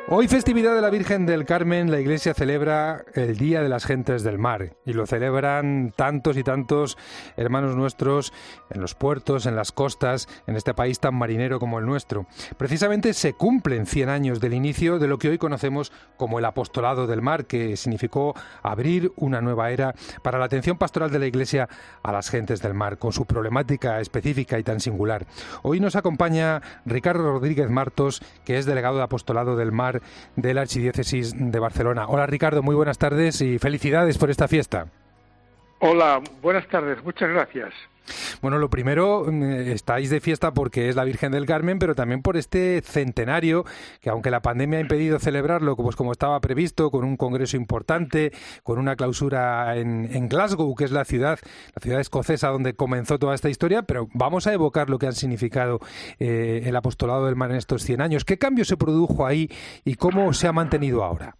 Hoy, festividad de la Virgen del Carmen, la Iglesia celebra el Día de las Gentes del Mar y lo celebran tantos y tantos hermanos nuestros en los puertos, en las costas, en este país tan marinero como el nuestro. Precisamente se cumplen 100 años del inicio de lo que hoy conocemos como el Apostolado del Mar, que significó abrir una nueva era para la atención pastoral de la Iglesia a las gentes del mar, con su problemática específica y tan singular. Hoy nos acompaña Ricardo Rodríguez Martos, que es delegado de Apostolado del Mar de la Archidiócesis de Barcelona. Hola Ricardo, muy buenas tardes y felicidades por esta fiesta. Hola, buenas tardes, muchas gracias. Bueno, lo primero, estáis de fiesta porque es la Virgen del Carmen, pero también por este centenario, que aunque la pandemia ha impedido celebrarlo pues como estaba previsto, con un congreso importante, con una clausura en Glasgow, que es la ciudad escocesa donde comenzó toda esta historia, pero vamos a evocar lo que han significado el apostolado del mar en estos 100 años. ¿Qué cambio se produjo ahí y cómo se ha mantenido ahora?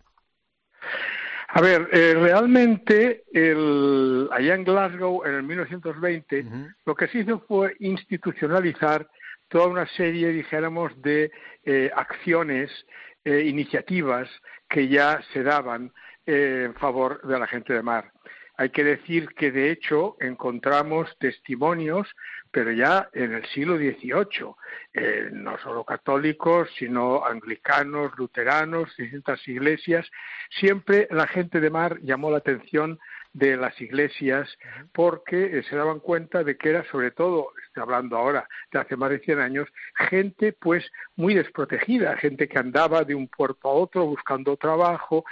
A ver, realmente allá en Glasgow, en el 1920, lo que se hizo fue institucionalizar toda una serie, dijéramos, de acciones, iniciativas que ya se daban en favor de la gente de mar. Hay que decir que, de hecho, encontramos testimonios, pero ya en el siglo XVIII, no solo católicos, sino anglicanos, luteranos, distintas iglesias. Siempre la gente de mar llamó la atención de las iglesias porque se daban cuenta de que era, sobre todo, estoy hablando ahora de hace más de 100 años, gente pues muy desprotegida, gente que andaba de un puerto a otro buscando trabajo,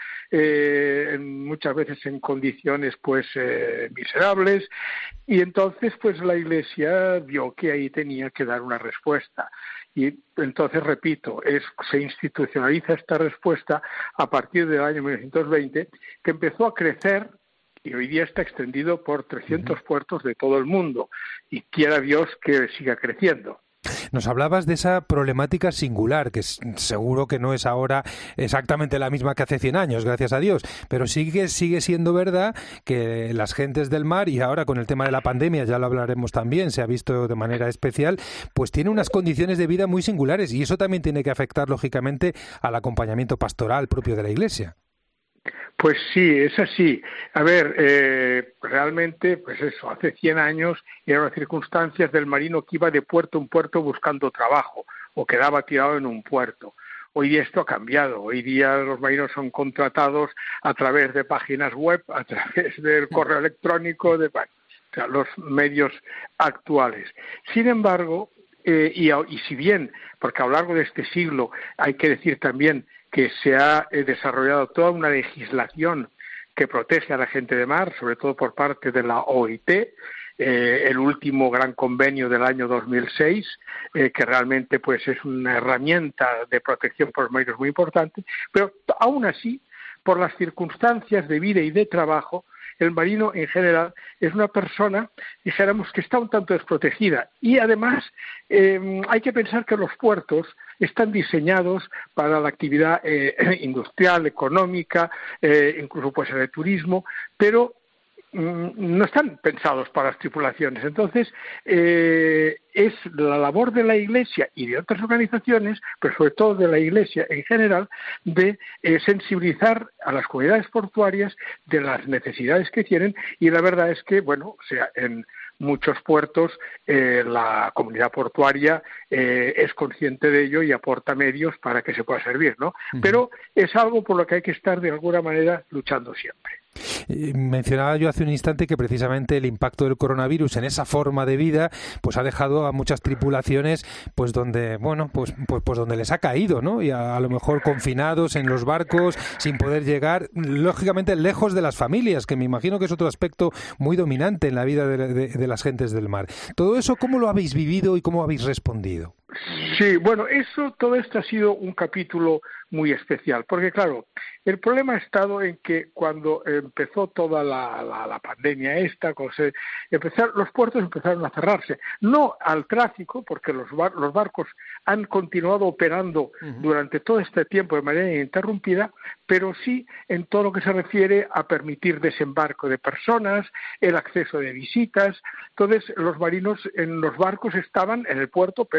muchas veces en condiciones pues miserables, y entonces pues la iglesia vio que ahí tenía que dar una respuesta. Y entonces, repito, se institucionaliza esta respuesta a partir del año 1920, que empezó a crecer y hoy día está extendido por 300 puertos de todo el mundo, y quiera Dios que siga creciendo. Nos hablabas de esa problemática singular, que seguro que no es ahora exactamente la misma que hace 100 años, gracias a Dios, pero sigue siendo verdad que las gentes del mar, y ahora con el tema de la pandemia, ya lo hablaremos también, se ha visto de manera especial, pues tiene unas condiciones de vida muy singulares, y eso también tiene que afectar, lógicamente, al acompañamiento pastoral propio de la Iglesia. Pues sí, es así. A ver, realmente, pues eso, hace 100 años eran las circunstancias del marino que iba de puerto en puerto buscando trabajo o quedaba tirado en un puerto. Hoy día esto ha cambiado. Hoy día los marinos son contratados a través de páginas web, a través del correo electrónico, los medios actuales. Sin embargo, y si bien, porque a lo largo de este siglo hay que decir también que se ha desarrollado toda una legislación que protege a la gente de mar, sobre todo por parte de la OIT, el último gran convenio del año 2006, que realmente pues es una herramienta de protección por los marinos muy importante, pero aún así, por las circunstancias de vida y de trabajo, el marino en general es una persona, dijéramos, que está un tanto desprotegida. Y además hay que pensar que los puertos están diseñados para la actividad industrial, económica, incluso pues en el turismo, pero no están pensados para las tripulaciones. Entonces, es la labor de la Iglesia y de otras organizaciones, pero sobre todo de la Iglesia en general, de sensibilizar a las comunidades portuarias de las necesidades que tienen, y la verdad es que, bueno, o sea, en muchos puertos la comunidad portuaria es consciente de ello y aporta medios para que se pueda servir, ¿no? Pero es algo por lo que hay que estar de alguna manera luchando siempre. Mencionaba yo hace un instante que precisamente el impacto del coronavirus en esa forma de vida pues ha dejado a muchas tripulaciones pues donde pues donde les ha caído, ¿no? Y a lo mejor confinados en los barcos sin poder llegar, lógicamente lejos de las familias, que me imagino que es otro aspecto muy dominante en la vida de las gentes del mar. Todo eso, ¿cómo lo habéis vivido y cómo habéis respondido? Sí, bueno, todo esto ha sido un capítulo muy especial, porque claro, el problema ha estado en que cuando empezó toda la pandemia los puertos empezaron a cerrarse, no al tráfico, porque los barcos han continuado operando durante todo este tiempo de manera ininterrumpida, pero sí en todo lo que se refiere a permitir desembarco de personas, el acceso de visitas. Entonces los marinos en los barcos estaban en el puerto, pero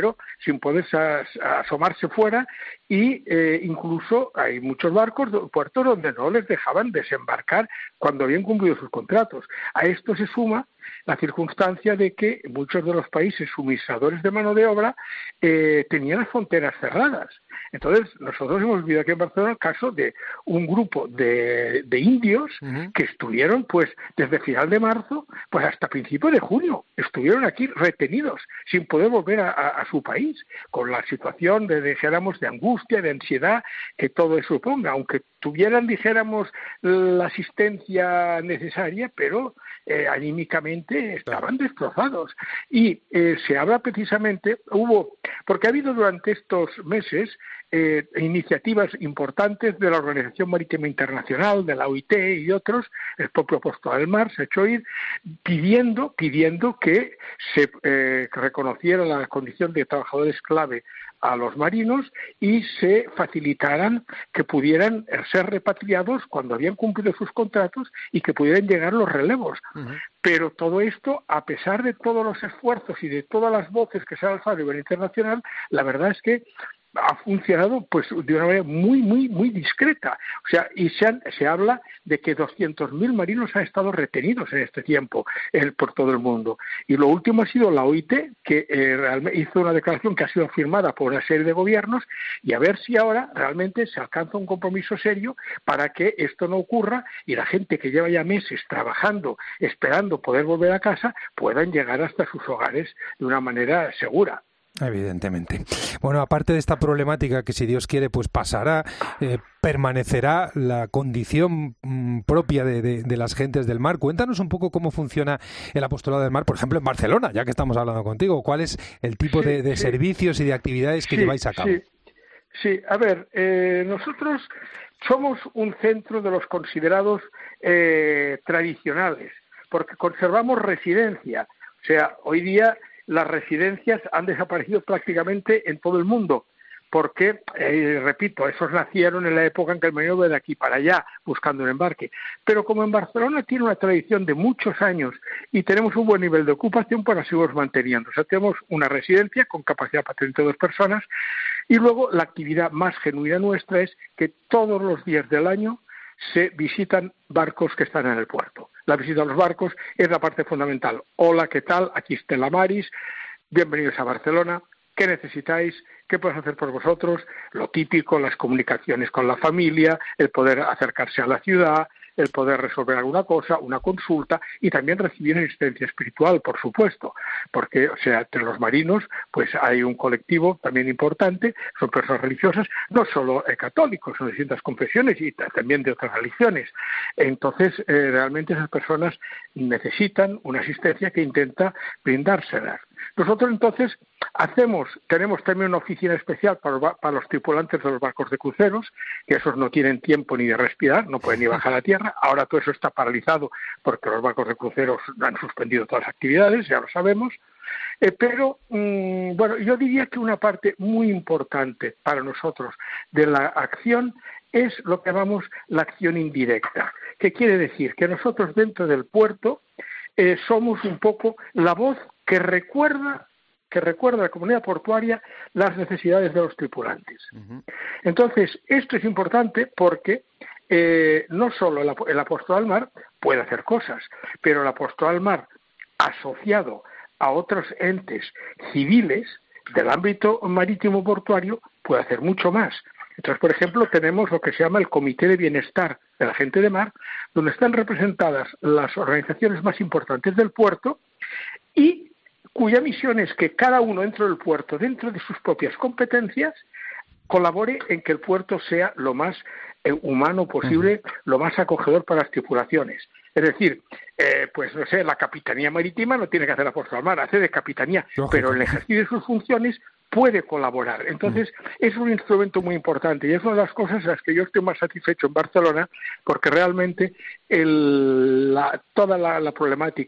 sin poder asomarse fuera y incluso hay muchos puertos donde no les dejaban desembarcar cuando habían cumplido sus contratos. A esto se suma la circunstancia de que muchos de los países suministradores de mano de obra tenían las fronteras cerradas. Entonces, nosotros hemos vivido aquí en Barcelona el caso de un grupo de indios que estuvieron, pues, desde final de marzo, pues hasta principios de junio, estuvieron aquí retenidos, sin poder volver a su país, con la situación dijéramos, de angustia, de ansiedad, que todo eso suponga, aunque tuvieran, dijéramos, la asistencia necesaria, pero anímicamente estaban destrozados. Y se habla precisamente, porque ha habido durante estos meses iniciativas importantes de la Organización Marítima Internacional, de la OIT y otros, el propio Apostolado del Mar se ha hecho oír pidiendo que se reconociera la condición de trabajadores clave a los marinos y se facilitaran que pudieran ser repatriados cuando habían cumplido sus contratos y que pudieran llegar los relevos. Pero todo esto, a pesar de todos los esfuerzos y de todas las voces que se han alzado a nivel internacional, la verdad es que ha funcionado pues de una manera muy, muy, muy discreta. O sea, y se habla de que 200.000 marinos han estado retenidos en este tiempo por todo el mundo. Y lo último ha sido la OIT, que realmente hizo una declaración que ha sido firmada por una serie de gobiernos, y a ver si ahora realmente se alcanza un compromiso serio para que esto no ocurra y la gente que lleva ya meses trabajando, esperando poder volver a casa, puedan llegar hasta sus hogares de una manera segura. Evidentemente. Bueno, aparte de esta problemática que si Dios quiere pues pasará, permanecerá la condición propia de las gentes del mar. Cuéntanos un poco cómo funciona el Apostolado del Mar, por ejemplo, en Barcelona, ya que estamos hablando contigo. ¿Cuál es el tipo de servicios y de actividades que lleváis a cabo? Sí, a ver, nosotros somos un centro de los considerados tradicionales, porque conservamos residencia. O sea, hoy día las residencias han desaparecido prácticamente en todo el mundo, porque, repito, esos nacieron en la época en que el marino iba de aquí para allá buscando un embarque. Pero como en Barcelona tiene una tradición de muchos años y tenemos un buen nivel de ocupación, pues la seguimos manteniendo. O sea, tenemos una residencia con capacidad para 32 personas y luego la actividad más genuina nuestra es que todos los días del año se visitan barcos que están en el puerto. La visita a los barcos es la parte fundamental. Hola, ¿qué tal? Aquí está la Maris. Bienvenidos a Barcelona. ¿Qué necesitáis? ¿Qué podemos hacer por vosotros? Lo típico, las comunicaciones con la familia, el poder acercarse a la ciudad, el poder resolver alguna cosa, una consulta y también recibir asistencia espiritual, por supuesto, porque, o sea, entre los marinos, pues hay un colectivo también importante, son personas religiosas, no solo católicos, son de distintas confesiones y también de otras religiones. Entonces, realmente esas personas necesitan una asistencia que intenta brindárselas. Nosotros entonces tenemos también una oficina especial para los tripulantes de los barcos de cruceros, que esos no tienen tiempo ni de respirar, no pueden ni bajar a tierra. Ahora todo eso está paralizado porque los barcos de cruceros han suspendido todas las actividades, ya lo sabemos. Pero, bueno, yo diría que una parte muy importante para nosotros de la acción es lo que llamamos la acción indirecta. ¿Qué quiere decir? Que nosotros dentro del puerto somos un poco la voz que recuerda a la comunidad portuaria las necesidades de los tripulantes. Entonces, esto es importante porque no solo el Apostolado del Mar puede hacer cosas, pero el Apostolado del Mar asociado a otros entes civiles del ámbito marítimo portuario puede hacer mucho más. Entonces, por ejemplo, tenemos lo que se llama el Comité de Bienestar de la Gente de Mar, donde están representadas las organizaciones más importantes del puerto y cuya misión es que cada uno dentro del puerto, dentro de sus propias competencias, colabore en que el puerto sea lo más humano posible, lo más acogedor para las tripulaciones. Es decir, pues no sé, la Capitanía Marítima no tiene que hacer Apostolado del Mar, hace de capitanía, pero en el ejercicio de sus funciones puede colaborar. Entonces, es un instrumento muy importante y es una de las cosas en las que yo estoy más satisfecho en Barcelona, porque realmente toda la problemática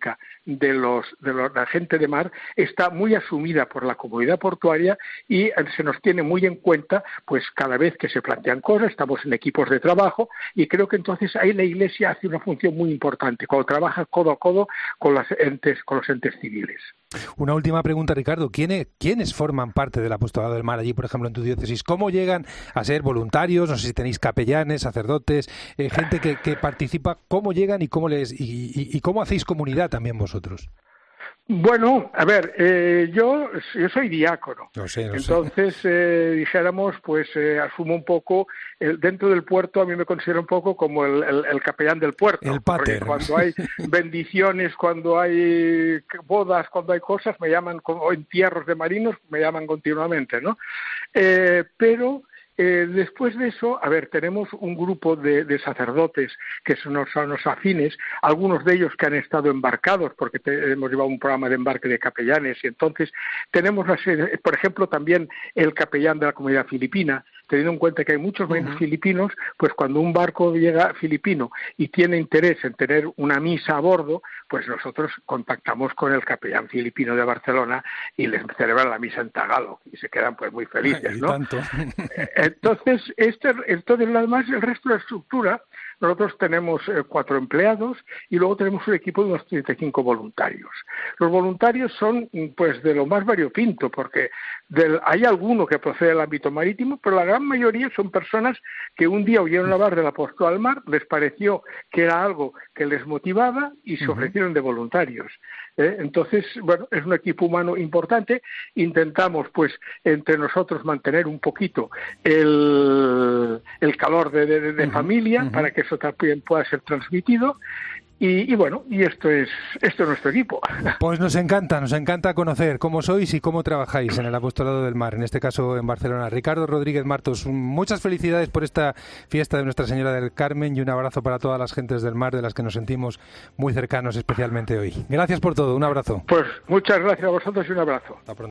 la gente de mar está muy asumida por la comunidad portuaria y se nos tiene muy en cuenta, pues cada vez que se plantean cosas, estamos en equipos de trabajo y creo que entonces ahí la Iglesia hace una función muy importante, cuando trabaja codo a codo con los entes civiles. Una última pregunta, Ricardo. ¿Quiénes forman parte del Apostolado del Mar allí, por ejemplo, en tu diócesis? ¿Cómo llegan a ser voluntarios? No sé si tenéis capellanes, sacerdotes, gente que participa. ¿Cómo llegan y cómo hacéis comunidad también vosotros? Bueno, a ver, yo soy diácono, No sé. entonces dijéramos, pues asumo un poco, dentro del puerto a mí me considero un poco como el capellán del puerto. El pater. Cuando hay bendiciones, cuando hay bodas, cuando hay cosas, me llaman, o entierros de marinos, me llaman continuamente, ¿no? Pero después de eso, a ver, tenemos un grupo de sacerdotes que son los afines, algunos de ellos que han estado embarcados, porque hemos llevado un programa de embarque de capellanes, y entonces tenemos, por ejemplo, también el capellán de la comunidad filipina, teniendo en cuenta que hay muchos marinos filipinos, pues cuando un barco llega filipino y tiene interés en tener una misa a bordo, pues nosotros contactamos con el capellán filipino de Barcelona y les celebran la misa en Tagalog y se quedan pues muy felices, ¿no? Tanto. Entonces, además el resto de la estructura, nosotros tenemos 4 empleados y luego tenemos un equipo de unos 35 voluntarios. Los voluntarios son pues de lo más variopinto, porque hay alguno que procede del ámbito marítimo, pero la gran mayoría son personas que un día oyeron hablar del Apostolado del Mar, les pareció que era algo que les motivaba y se ofrecieron de voluntarios. Entonces, bueno, es un equipo humano importante. Intentamos, pues, entre nosotros mantener un poquito el calor de familia para que eso también pueda ser transmitido. Y bueno, y esto es nuestro equipo. Pues nos encanta conocer cómo sois y cómo trabajáis en el Apostolado del Mar, en este caso en Barcelona. Ricardo Rodríguez Martos, muchas felicidades por esta fiesta de Nuestra Señora del Carmen y un abrazo para todas las gentes del mar de las que nos sentimos muy cercanos, especialmente hoy. Gracias por todo, un abrazo. Pues muchas gracias a vosotros y un abrazo. Hasta pronto.